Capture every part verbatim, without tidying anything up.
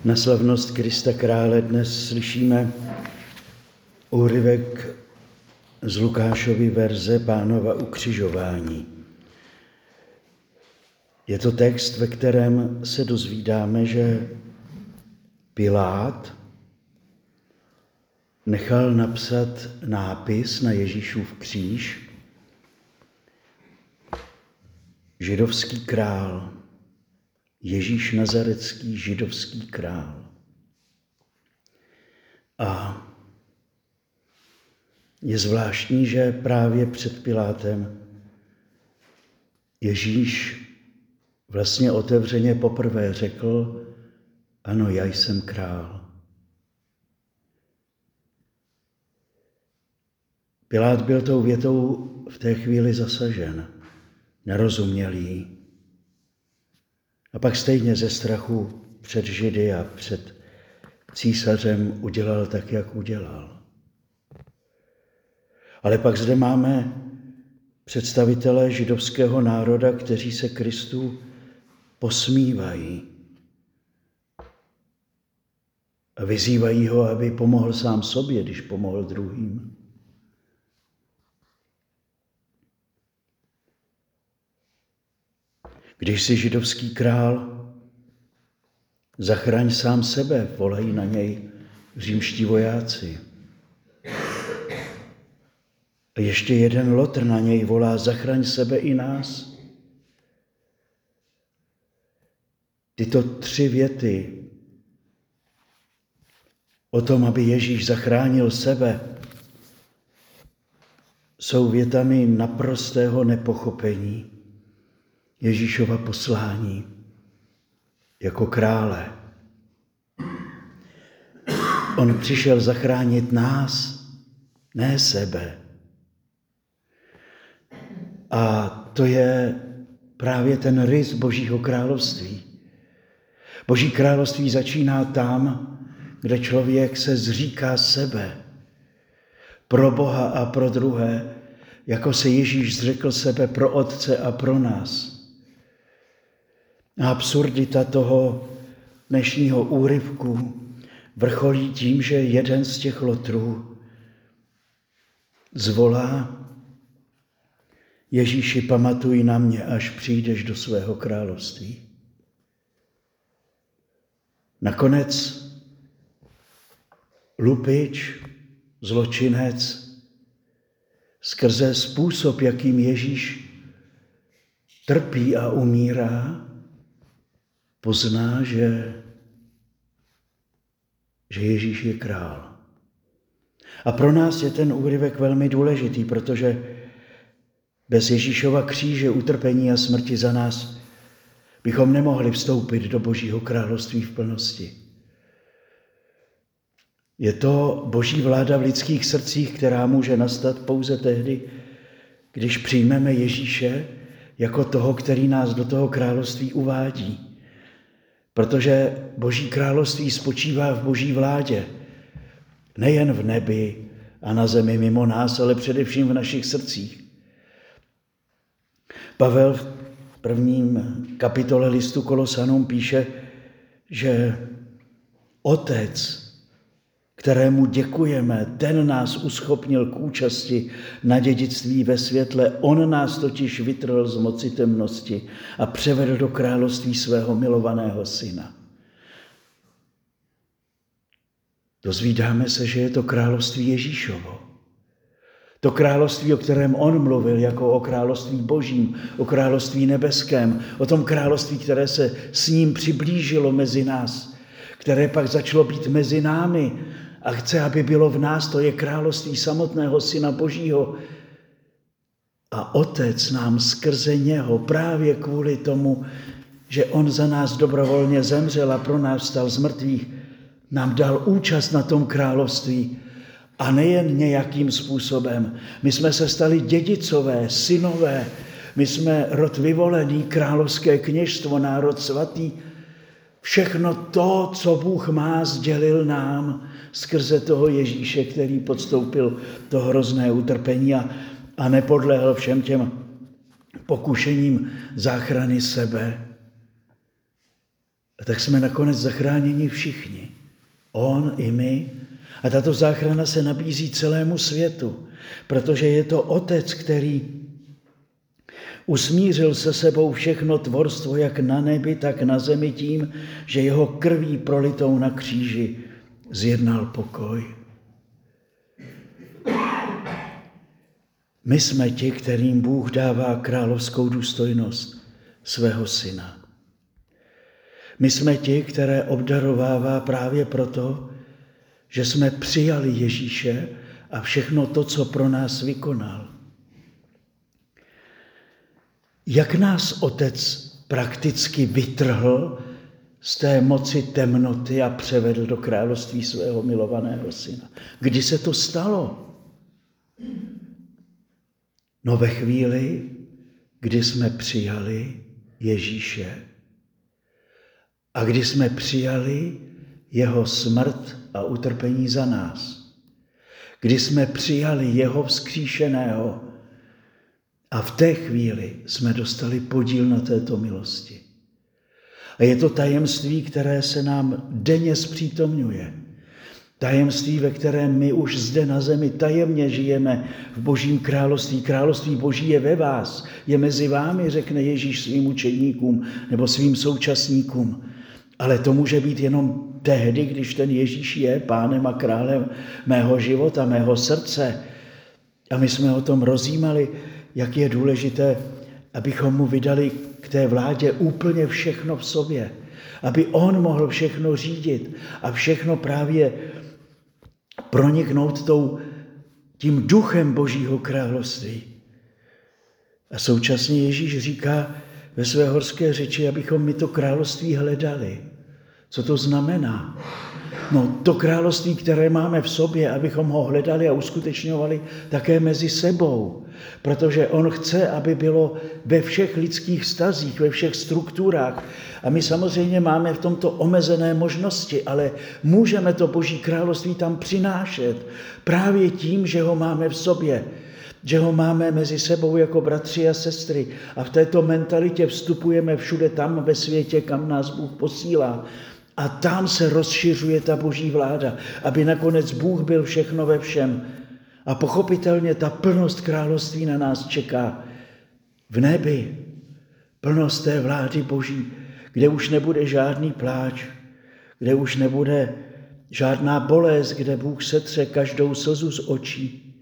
Na slavnost Krista Krále dnes slyšíme úryvek z Lukášovy verze Pánova ukřižování. Je to text, ve kterém se dozvídáme, že Pilát nechal napsat nápis na Ježíšův kříž: Židovský král, Ježíš Nazarecký, židovský král. A je zvláštní, že právě před Pilátem Ježíš vlastně otevřeně poprvé řekl: ano, já jsem král. Pilát byl tou větou v té chvíli zasažen, nerozuměl jí. A pak stejně ze strachu před Židy a před císařem udělal tak, jak udělal. Ale pak zde máme představitele židovského národa, kteří se Kristu posmívají a vyzývají ho, aby pomohl sám sobě, když pomohl druhým. Když jsi židovský král, zachraň sám sebe, volají na něj římští vojáci. A ještě jeden lotr na něj volá: zachraň sebe i nás. Tyto tři věty o tom, aby Ježíš zachránil sebe, jsou větami naprostého nepochopení Ježíšova poslání jako krále. On přišel zachránit nás, ne sebe. A to je právě ten rys Božího království. Boží království začíná tam, kde člověk se zříká sebe pro Boha a pro druhé, jako se Ježíš zřekl sebe pro Otce a pro nás. A absurdita toho dnešního úryvku vrcholí tím, že jeden z těch lotrů zvolá: Ježíši, pamatuj na mě, až přijdeš do svého království. Nakonec lupič, zločinec, skrze způsob, jakým Ježíš trpí a umírá, pozná, že, že Ježíš je král. A pro nás je ten úryvek velmi důležitý, protože bez Ježíšova kříže, utrpení a smrti za nás bychom nemohli vstoupit do Božího království v plnosti. Je to Boží vláda v lidských srdcích, která může nastat pouze tehdy, když přijmeme Ježíše jako toho, který nás do toho království uvádí. Protože Boží království spočívá v Boží vládě. Nejen v nebi a na zemi mimo nás, ale především v našich srdcích. Pavel v prvním kapitole listu Kolosanům píše, že Otec, kterému děkujeme, ten nás uschopnil k účasti na dědictví ve světle. On nás totiž vytrhl z moci temnosti a převedl do království svého milovaného syna. Dozvídáme se, že je to království Ježíšovo. To království, o kterém on mluvil, jako o království božím, o království nebeském, o tom království, které se s ním přiblížilo mezi nás, které pak začalo být mezi námi a chce, aby bylo v nás, to je království samotného Syna Božího. A Otec nám skrze něho, právě kvůli tomu, že on za nás dobrovolně zemřel a pro nás vstal z mrtvých, nám dal účast na tom království. A nejen nějakým způsobem. My jsme se stali dědicové, synové, my jsme rod vyvolený, královské kněžstvo, národ svatý. Všechno to, co Bůh má, sdělil nám skrze toho Ježíše, který podstoupil to hrozné utrpení a, a nepodlehl všem těm pokušením záchrany sebe. A tak jsme nakonec zachráněni všichni. On i my. A tato záchrana se nabízí celému světu, protože je to Otec, který usmířil se sebou všechno tvorstvo, jak na nebi, tak na zemi tím, že jeho krví prolitou na kříži zjednal pokoj. My jsme ti, kterým Bůh dává královskou důstojnost svého syna. My jsme ti, které obdarovává právě proto, že jsme přijali Ježíše a všechno to, co pro nás vykonal. Jak nás Otec prakticky vytrhl z té moci temnoty a převedl do království svého milovaného syna? Kdy se to stalo? No ve chvíli, kdy jsme přijali Ježíše a kdy jsme přijali jeho smrt a utrpení za nás. Kdy jsme přijali jeho vzkříšeného a v té chvíli jsme dostali podíl na této milosti. A je to tajemství, které se nám denně zpřítomňuje. Tajemství, ve kterém my už zde na zemi tajemně žijeme v Božím království. Království Boží je ve vás, je mezi vámi, řekne Ježíš svým učedníkům nebo svým současníkům. Ale to může být jenom tehdy, když ten Ježíš je pánem a králem mého života, mého srdce. A my jsme o tom rozjímali, jak je důležité, abychom mu vydali k té vládě úplně všechno v sobě. Aby on mohl všechno řídit a všechno právě proniknout tou, tím duchem Božího království. A současně Ježíš říká ve své horské řeči, abychom my to království hledali. Co to znamená? No to království, které máme v sobě, abychom ho hledali a uskutečňovali také mezi sebou. Protože on chce, aby bylo ve všech lidských vztazích, ve všech strukturách. A my samozřejmě máme v tomto omezené možnosti, ale můžeme to Boží království tam přinášet právě tím, že ho máme v sobě. Že ho máme mezi sebou jako bratři a sestry. A v této mentalitě vstupujeme všude tam ve světě, kam nás Bůh posílá. A tam se rozšiřuje ta Boží vláda, aby nakonec Bůh byl všechno ve všem. A pochopitelně ta plnost království na nás čeká v nebi. Plnost té vlády Boží, kde už nebude žádný pláč, kde už nebude žádná bolest, kde Bůh setře každou slzu z očí.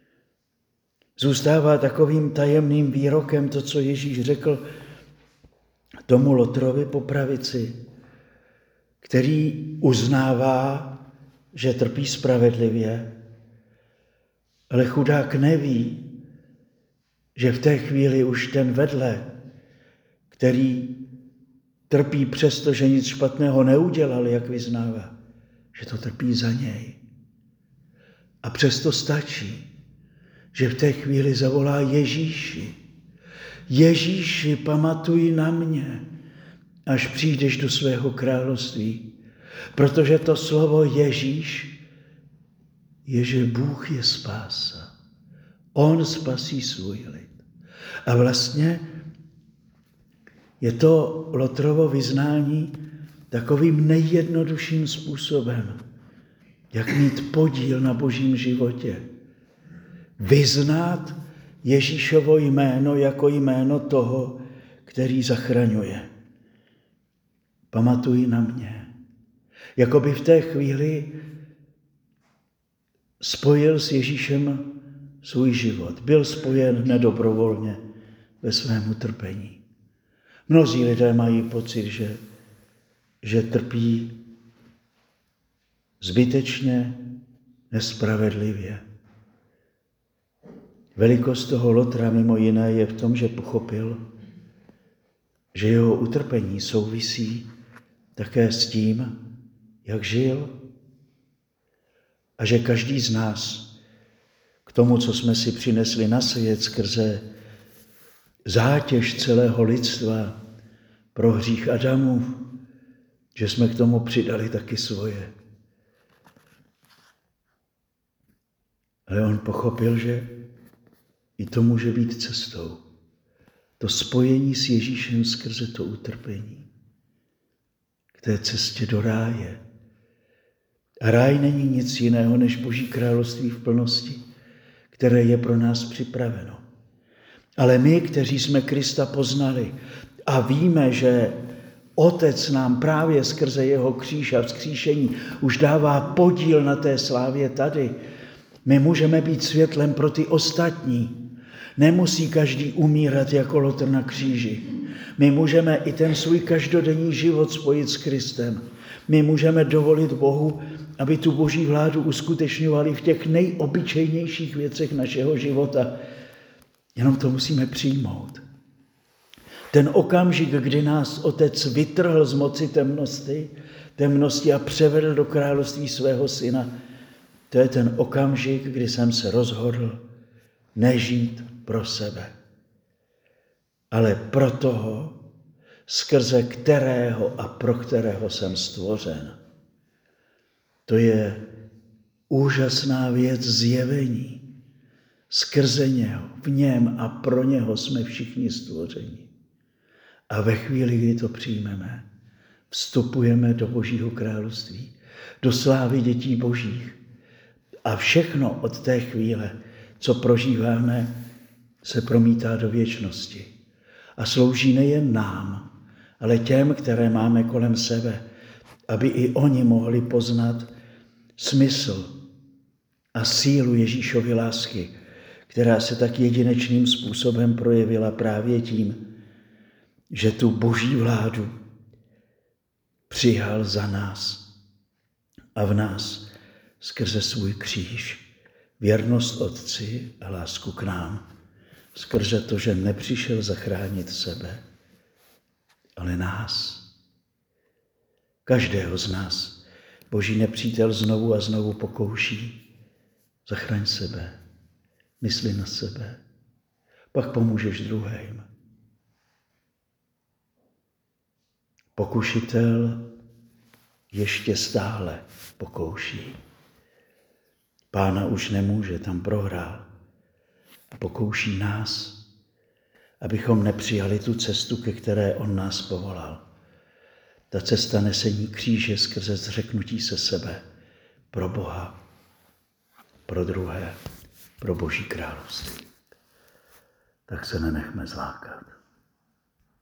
Zůstává takovým tajemným výrokem to, co Ježíš řekl tomu Lotrovi po pravici, který uznává, že trpí spravedlivě, ale chudák neví, že v té chvíli už ten vedle, který trpí přesto, že nic špatného neudělal, jak vyznává, že to trpí za něj. A přesto stačí, že v té chvíli zavolá Ježíši. Ježíši, pamatuj na mě, až přijdeš do svého království. Protože to slovo Ježíš je, že Bůh je spása. On spasí svůj lid. A vlastně je to Lotrovo vyznání takovým nejjednodušším způsobem, jak mít podíl na Božím životě. Vyznat Ježíšovo jméno jako jméno toho, který zachraňuje. Pamatuj na mě. Jakoby v té chvíli spojil s Ježíšem svůj život. Byl spojen nedobrovolně ve svém utrpení. Mnozí lidé mají pocit, že, že trpí zbytečně, nespravedlivě. Velikost toho Lotra mimo jiné je v tom, že pochopil, že jeho utrpení souvisí také s tím, jak žil, a že každý z nás k tomu, co jsme si přinesli na svět skrze zátěž celého lidstva pro hřích Adamův, že jsme k tomu přidali taky svoje. Ale on pochopil, že i to může být cestou. To spojení s Ježíšem skrze to utrpení, k té cestě do ráje. A ráj není nic jiného než Boží království v plnosti, které je pro nás připraveno. Ale my, kteří jsme Krista poznali a víme, že Otec nám právě skrze jeho kříž a vzkříšení už dává podíl na té slávě tady, my můžeme být světlem pro ty ostatní. Nemusí každý umírat jako Lotr na kříži. My můžeme i ten svůj každodenní život spojit s Kristem. My můžeme dovolit Bohu, aby tu Boží vládu uskutečňovali v těch nejobyčejnějších věcech našeho života. Jenom to musíme přijmout. Ten okamžik, kdy nás Otec vytrhl z moci temnosti, temnosti a převedl do království svého syna, to je ten okamžik, kdy jsem se rozhodl nežít pro sebe, ale pro toho, skrze kterého a pro kterého jsem stvořen. To je úžasná věc zjevení. Skrze něho, v něm a pro něho jsme všichni stvořeni. A ve chvíli, kdy to přijmeme, vstupujeme do Božího království, do slávy dětí Božích. A všechno od té chvíle, co prožíváme, se promítá do věčnosti. A slouží nejen nám, ale těm, které máme kolem sebe, aby i oni mohli poznat smysl a sílu Ježíšovy lásky, která se tak jedinečným způsobem projevila právě tím, že tu Boží vládu přijal za nás a v nás skrze svůj kříž, věrnost Otci a lásku k nám, skrze to, že nepřišel zachránit sebe, ale nás. Každého z nás Boží nepřítel znovu a znovu pokouší. Zachraň sebe, mysli na sebe, pak pomůžeš druhým. Pokušitel ještě stále pokouší. Pána už nemůže, tam prohrál. Pokouší nás, abychom nepřijali tu cestu, ke které on nás povolal. Ta cesta nesení kříže skrze zřeknutí se sebe pro Boha, pro druhé, pro Boží království. Tak se nenechme zlákat.